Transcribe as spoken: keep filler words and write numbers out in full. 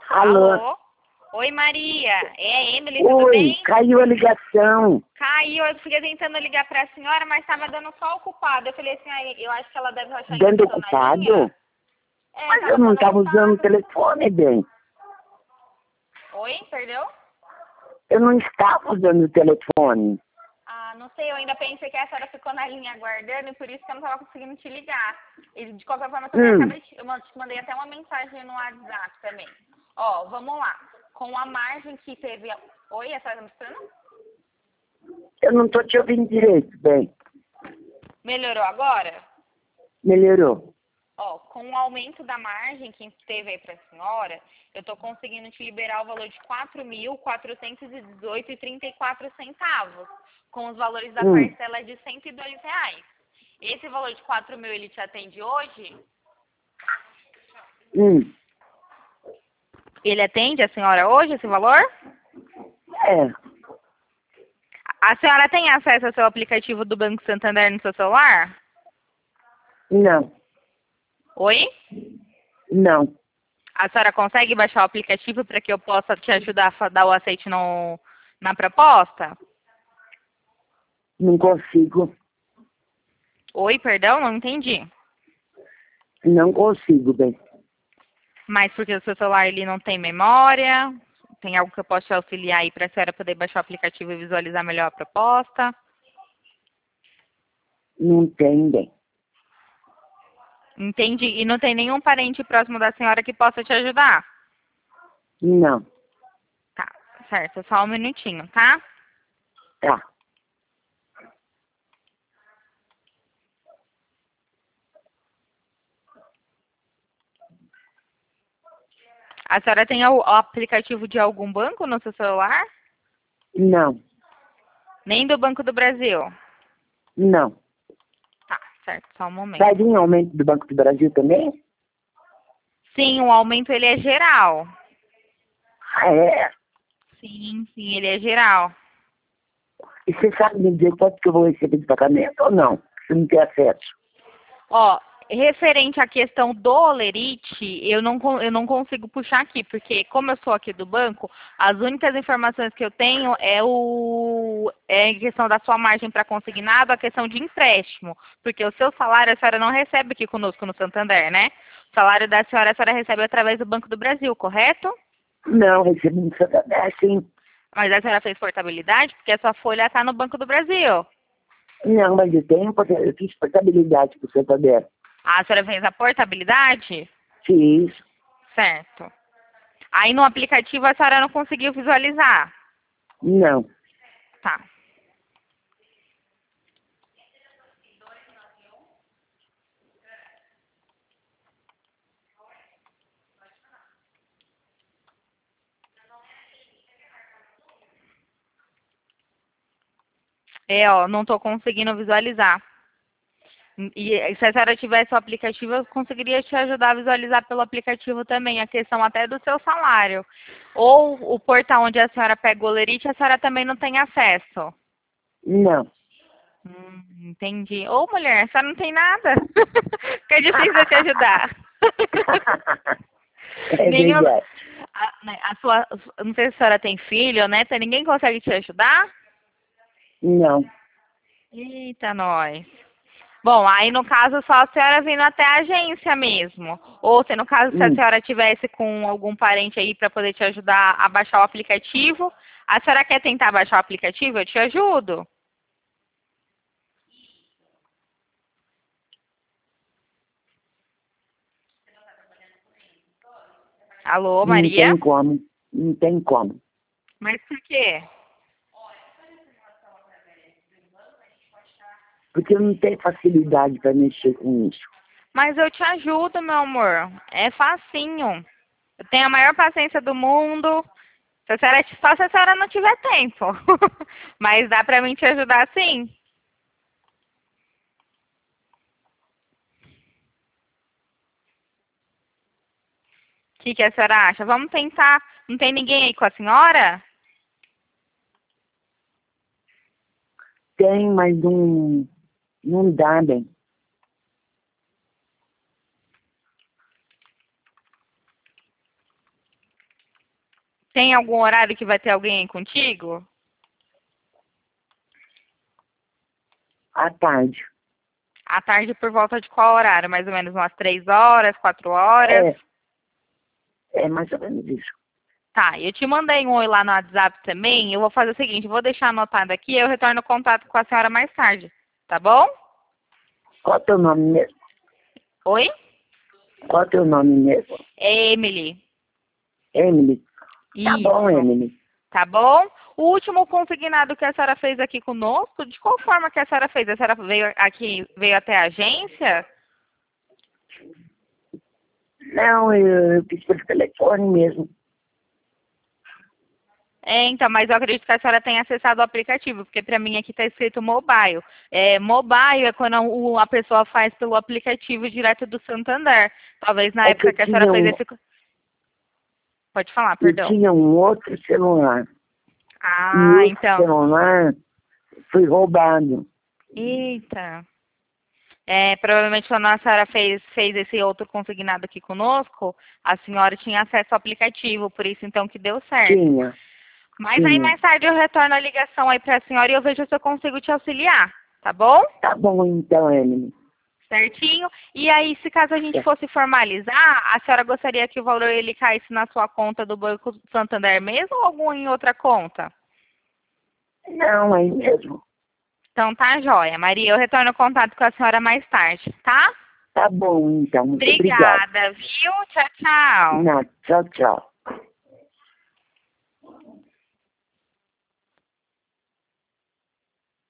Alô? Alô? Oi, Maria. É a Emily, tudo Oi, bem? caiu a ligação. Caiu, eu fiquei tentando ligar pra senhora, mas estava dando só ocupado. Eu falei assim, ah, eu acho que ela deve achar que eu Dando tô na linha. ocupado? É, Mas tava eu não dando estava usando o ocupado. telefone, bem. Oi, perdeu? Eu não estava usando o telefone. Ah, não sei, eu ainda pensei que a senhora ficou na linha aguardando e por isso que eu não estava conseguindo te ligar. E de qualquer forma, eu também Hum, acabei de, eu man- te mandei até uma mensagem no WhatsApp também. Ó, vamos lá. Com a margem que teve... a- Oi, a senhora tá me escutando? eu não estou te ouvindo direito, bem. Melhorou agora? Melhorou. Ó, com o aumento da margem que teve aí para a senhora, eu estou conseguindo te liberar o valor de quatro mil quatrocentos e dezoito reais e trinta e quatro centavos, com os valores da Hum, parcela de cento e dois reais. Esse valor de quatro mil ele te atende hoje? hum. Ele atende a senhora hoje, esse valor? É, A senhora tem acesso ao seu aplicativo do Banco Santander no seu celular? não, Oi? não, A senhora consegue baixar o aplicativo para que eu possa te ajudar a fa- dar o aceite no, na proposta? não consigo. Oi, perdão, não entendi. Não consigo, bem. Mas porque o seu celular ele não tem memória, tem algo que eu posso te auxiliar aí para a senhora poder baixar o aplicativo e visualizar melhor a proposta? Não tem, bem. Entendi. E não tem nenhum parente próximo da senhora que possa te ajudar? Não, Tá, certo. Só um minutinho, tá? tá. A senhora tem o o aplicativo de algum banco no seu celular? Não, Nem do Banco do Brasil? não. Tá, certo. Só um momento. Vai vir aumento do Banco do Brasil também? Sim, o aumento ele é geral. Ah, é? Sim, sim, ele é geral. E você sabe me dizer quanto que eu vou receber de pagamento ou não? Se não tem acesso. Ó, referente à questão do Olerite, eu não, con- eu não consigo puxar aqui, porque como eu sou aqui do banco, as únicas informações que eu tenho é o é em questão da sua margem para consignado, a questão de empréstimo, porque o seu salário a senhora não recebe aqui conosco no Santander, né? O salário da senhora a senhora recebe através do Banco do Brasil, correto? Não, recebi no Santander, sim. Mas a senhora fez portabilidade porque a sua folha está no Banco do Brasil. Não, mas eu tenho, porta- eu fiz portabilidade pro Santander. A senhora fez a portabilidade? Fiz. Certo. Aí no aplicativo a senhora não conseguiu visualizar. Não. Tá. É, ó, não tô conseguindo visualizar. E se a senhora tivesse o aplicativo, eu conseguiria te ajudar a visualizar pelo aplicativo também, a questão até do seu salário. Ou o portal onde a senhora pega o Olerite, a senhora também não tem acesso. Não. Hum, entendi. Ô, mulher, a senhora não tem nada. Fica difícil eu te ajudar. É Nenhum, verdade. a, né, a sua, não sei se a senhora tem filho ou neta, ninguém consegue te ajudar? Não. Eita, nós. Bom, aí no caso só a senhora vindo até a agência mesmo. Ou se no caso se a Hum. senhora tivesse com algum parente aí para poder te ajudar a baixar o aplicativo, a senhora quer tentar baixar o aplicativo? Eu te ajudo. Alô, Não Maria? tem como. Não tem como. Mas por quê? Porque eu não tenho facilidade para mexer com isso. Mas eu te ajudo, meu amor. É facinho. Eu tenho a maior paciência do mundo. Se a senhora, só se a senhora não tiver tempo. Mas dá pra mim te ajudar sim. O que, que a senhora acha? Vamos tentar. Não tem ninguém aí com a senhora? Tem, mas não, não dá, bem. Tem algum horário que vai ter alguém aí contigo? À tarde. À tarde por volta de qual horário? Mais ou menos umas três horas, quatro horas? É, é mais ou menos isso. Tá, eu te mandei um oi lá no WhatsApp também. Eu vou fazer o seguinte, eu vou deixar anotado aqui e eu retorno o contato com a senhora mais tarde. Tá bom? Qual é o teu nome mesmo? Oi? Qual é o teu nome mesmo? É Emily. Emily. Tá Isso. bom, Emily. Tá bom? O último consignado que a senhora fez aqui conosco, de qual forma que a senhora fez? A senhora veio aqui, veio até a agência? Não, eu, eu fiz pelo telefone mesmo. É, então, mas eu acredito que a senhora tenha acessado o aplicativo, porque para mim aqui está escrito mobile. É, mobile é quando o- a pessoa faz pelo aplicativo direto do Santander. Talvez na É que época eu que a senhora tinha fez um, esse... Pode falar, eu perdão. tinha um outro celular. E Ah, esse então. celular foi roubado. Eita. É, provavelmente quando a senhora fez, fez esse outro consignado aqui conosco, a senhora tinha acesso ao aplicativo, por isso então que deu certo. Tinha, Mas aí tinha. mais tarde eu retorno a ligação aí para a senhora e eu vejo se eu consigo te auxiliar, tá bom? Tá bom então, Emily. Certinho? E aí, se caso a gente É. fosse formalizar, a senhora gostaria que o valor ele caísse na sua conta do Banco Santander mesmo ou algum em outra conta? Não, aí mesmo. Então tá joia. Maria, eu retorno o contato com a senhora mais tarde, tá? Tá bom então, muito obrigado. Obrigada, viu? Tchau, tchau. Não, tchau, tchau.